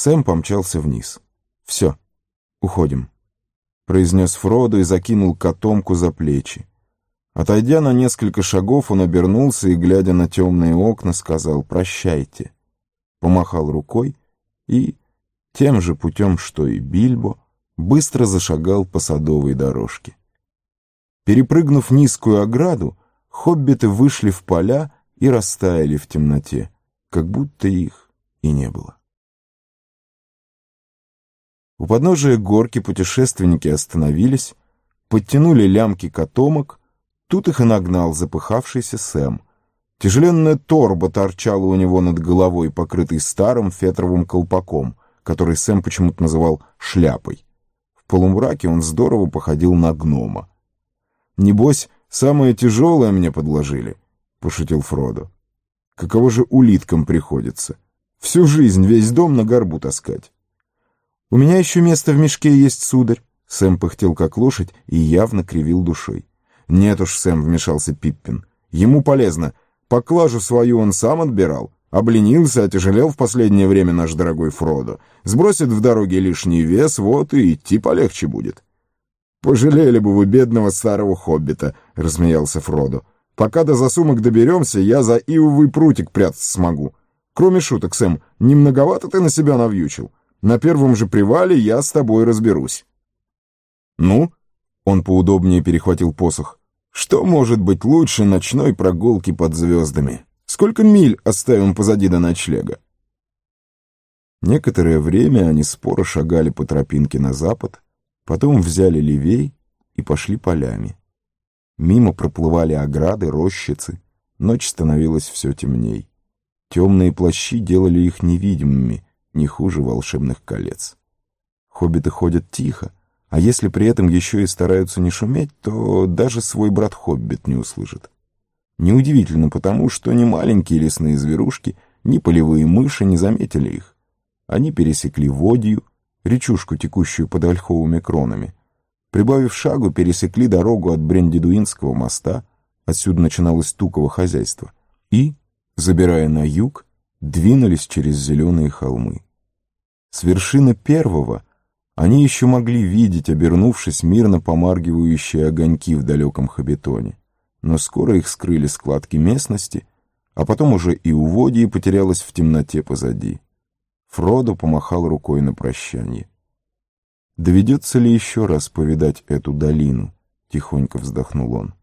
Сэм помчался вниз. «Все, уходим», — произнес Фродо и закинул котомку за плечи. Отойдя на несколько шагов, он обернулся и, глядя на темные окна, сказал «Прощайте». Помахал рукой и, тем же путем, что и Бильбо, быстро зашагал по садовой дорожке. Перепрыгнув низкую ограду, хоббиты вышли в поля и растаяли в темноте, как будто их и не было. У подножия горки путешественники остановились, подтянули лямки котомок. Тут их и нагнал запыхавшийся Сэм. Тяжеленная торба торчала у него над головой, покрытой старым фетровым колпаком, который Сэм почему-то называл шляпой. В полумраке он здорово походил на гнома. «Небось, самое тяжелое мне подложили», — пошутил Фродо. «Каково же улиткам приходится? Всю жизнь весь дом на горбу таскать». «У меня еще место в мешке есть, сударь», — Сэм пыхтел как лошадь и явно кривил душой. «Нет уж, Сэм», — вмешался Пиппин, — «ему полезно. Поклажу свою он сам отбирал. Обленился, отяжелел в последнее время наш дорогой Фродо. Сбросит в дороге лишний вес, вот и идти полегче будет». «Пожалели бы вы бедного старого хоббита», — рассмеялся Фродо. «Пока до засумок доберемся, я за ивовый прутик прятаться смогу. Кроме шуток, Сэм, не многовато ты на себя навьючил? На первом же привале я с тобой разберусь». «Ну?» — он поудобнее перехватил посох. «Что может быть лучше ночной прогулки под звездами? Сколько миль оставим позади до ночлега?» Некоторое время они споро шагали по тропинке на запад, потом взяли левей и пошли полями. Мимо проплывали ограды, рощицы. Ночь становилась все темней. Темные плащи делали их невидимыми, не хуже волшебных колец. Хоббиты ходят тихо, а если при этом еще и стараются не шуметь, то даже свой брат-хоббит не услышит. Неудивительно потому, что ни маленькие лесные зверушки, ни полевые мыши не заметили их. Они пересекли Водью, речушку, текущую под ольховыми кронами. Прибавив шагу, пересекли дорогу от Брендидуинского моста, отсюда начиналось Туково хозяйство, и, забирая на юг, двинулись через зеленые холмы. С вершины первого они еще могли видеть, обернувшись, мирно помаргивающие огоньки в далеком Хоббитоне, но скоро их скрыли складки местности, а потом уже и Уводье потерялось в темноте позади. Фродо помахал рукой на прощанье. «Доведется ли еще раз повидать эту долину?» — тихонько вздохнул он.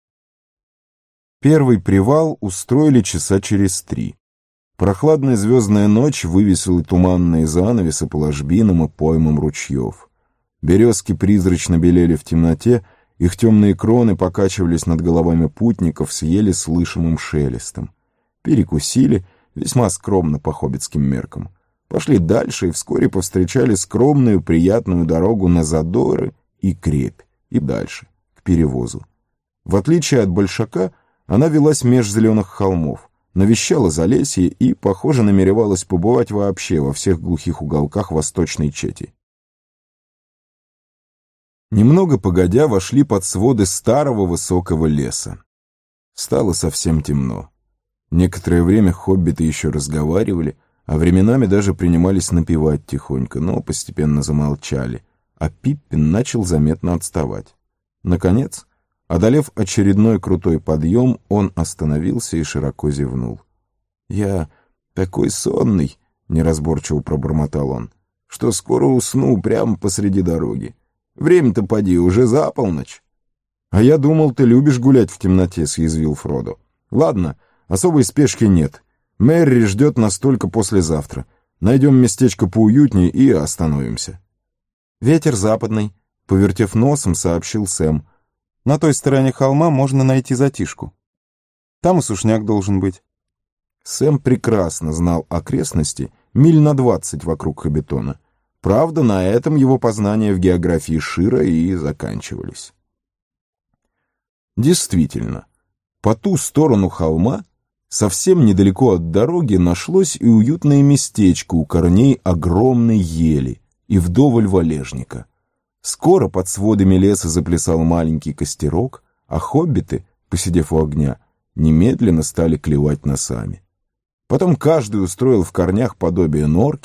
Первый привал устроили часа через 3. Прохладная звездная ночь вывесила туманные занавесы по ложбинам и поймам ручьев. Березки призрачно белели в темноте, их темные кроны покачивались над головами путников с еле слышимым шелестом. Перекусили, весьма скромно по хоббитским меркам. Пошли дальше и вскоре повстречали скромную приятную дорогу на Задоры и Крепь, и дальше, к перевозу. В отличие от Большака, она велась меж зеленых холмов, навещала Залесье и, похоже, намеревалась побывать вообще во всех глухих уголках Восточной Чети. Немного погодя вошли под своды старого высокого леса. Стало совсем темно. Некоторое время хоббиты еще разговаривали, а временами даже принимались напевать тихонько, но постепенно замолчали, а Пиппин начал заметно отставать. Наконец, одолев очередной крутой подъем, он остановился и широко зевнул. «Я такой сонный», — неразборчиво пробормотал он, — «что скоро усну прямо посреди дороги. Время-то поди, уже за полночь». «А я думал, ты любишь гулять в темноте», — съязвил Фродо. «Ладно, особой спешки нет. Мерри ждет нас только послезавтра. Найдем местечко поуютнее и остановимся». «Ветер западный», — повертев носом, сообщил Сэм. «На той стороне холма можно найти затишку. Там и сушняк должен быть». Сэм прекрасно знал окрестности миль на 20 вокруг Хоббитона. Правда, на этом его познания в географии Шира и заканчивались. Действительно, по ту сторону холма, совсем недалеко от дороги, нашлось и уютное местечко у корней огромной ели и вдоволь валежника. Скоро под сводами леса заплясал маленький костерок, а хоббиты, посидев у огня, немедленно стали клевать носами. Потом каждый устроил в корнях подобие норки,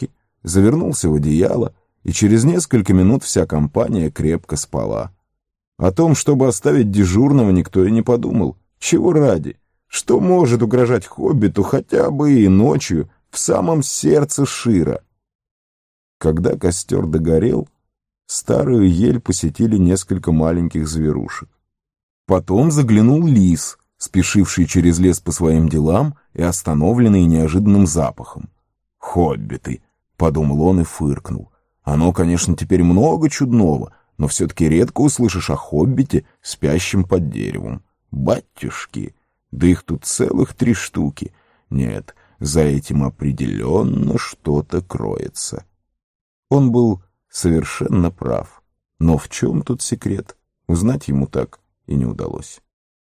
завернулся в одеяло, и через несколько минут вся компания крепко спала. О том, чтобы оставить дежурного, никто и не подумал. Чего ради? Что может угрожать хоббиту хотя бы и ночью в самом сердце Шира? Когда костер догорел, старую ель посетили несколько маленьких зверушек. Потом заглянул лис, спешивший через лес по своим делам и остановленный неожиданным запахом. «Хоббиты!» — подумал он и фыркнул. «Оно, конечно, теперь много чудного, но все-таки редко услышишь о хоббите, спящем под деревом. Батюшки! Да их тут целых 3 штуки. Нет, за этим определенно что-то кроется». Он был совершенно прав. Но в чем тут секрет, узнать ему так и не удалось.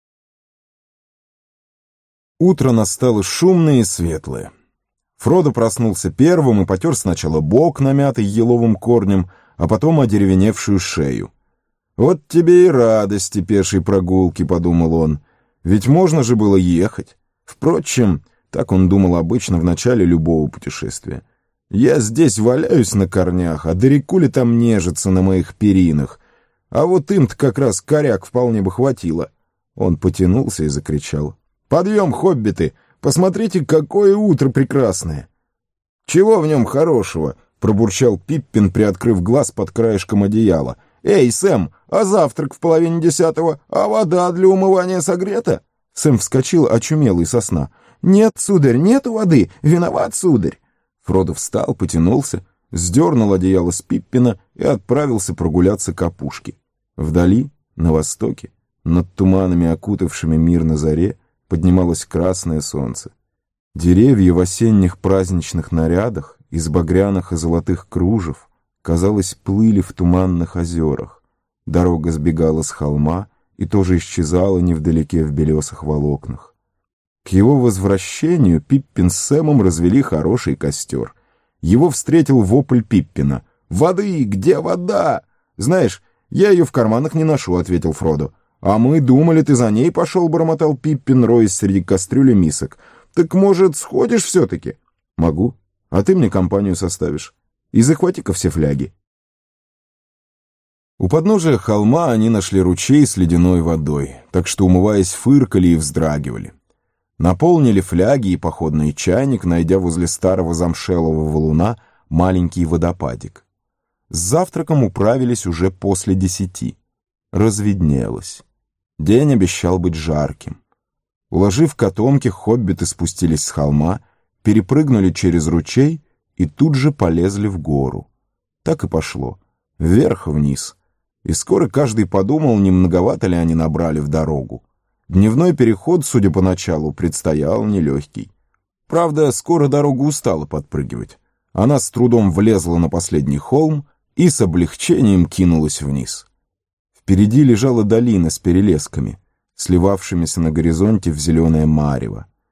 Утро настало шумное и светлое. Фродо проснулся первым и потер сначала бок, намятый еловым корнем, а потом одеревеневшую шею. «Вот тебе и радости пешей прогулки», — подумал он, — «ведь можно же было ехать». Впрочем, так он думал обычно в начале любого путешествия. «Я здесь валяюсь на корнях, а далеко ли там нежиться на моих перинах? А вот им-то как раз коряк вполне бы хватило». Он потянулся и закричал: «Подъем, хоббиты! Посмотрите, какое утро прекрасное!» «Чего в нем хорошего?» — пробурчал Пиппин, приоткрыв глаз под краешком одеяла. «Эй, Сэм, а завтрак в 9:30? А вода для умывания согрета?» Сэм вскочил, очумелый со сна. «Нет, сударь, нету воды! Виноват, сударь!» Фродо встал, потянулся, сдернул одеяло с Пиппина и отправился прогуляться к опушке. Вдали, на востоке, над туманами, окутавшими мир на заре, поднималось красное солнце. Деревья в осенних праздничных нарядах, из багряных и золотых кружев, казалось, плыли в туманных озерах. Дорога сбегала с холма и тоже исчезала невдалеке в белесых волокнах. К его возвращению Пиппин с Сэмом развели хороший костер. Его встретил вопль Пиппина: «Воды! Где вода?» «Знаешь, я ее в карманах не ношу», — ответил Фродо. «А мы думали, ты за ней пошел», — бормотал Пиппин, роясь среди кастрюли мисок. «Так, может, сходишь все-таки?» «Могу. А ты мне компанию составишь. И захвати-ка все фляги». У подножия холма они нашли ручей с ледяной водой, так что, умываясь, фыркали и вздрагивали. Наполнили фляги и походный чайник, найдя возле старого замшелого валуна маленький водопадик. С завтраком управились уже после 10. Разведнелось. День обещал быть жарким. Уложив котомки, хоббиты спустились с холма, перепрыгнули через ручей и тут же полезли в гору. Так и пошло. Вверх-вниз. И скоро каждый подумал, не многовато ли они набрали в дорогу. Дневной переход, судя по началу, предстоял нелегкий. Правда, скоро дорога устала подпрыгивать. Она с трудом влезла на последний холм и с облегчением кинулась вниз. Впереди лежала долина с перелесками, сливавшимися на горизонте в зеленое марево.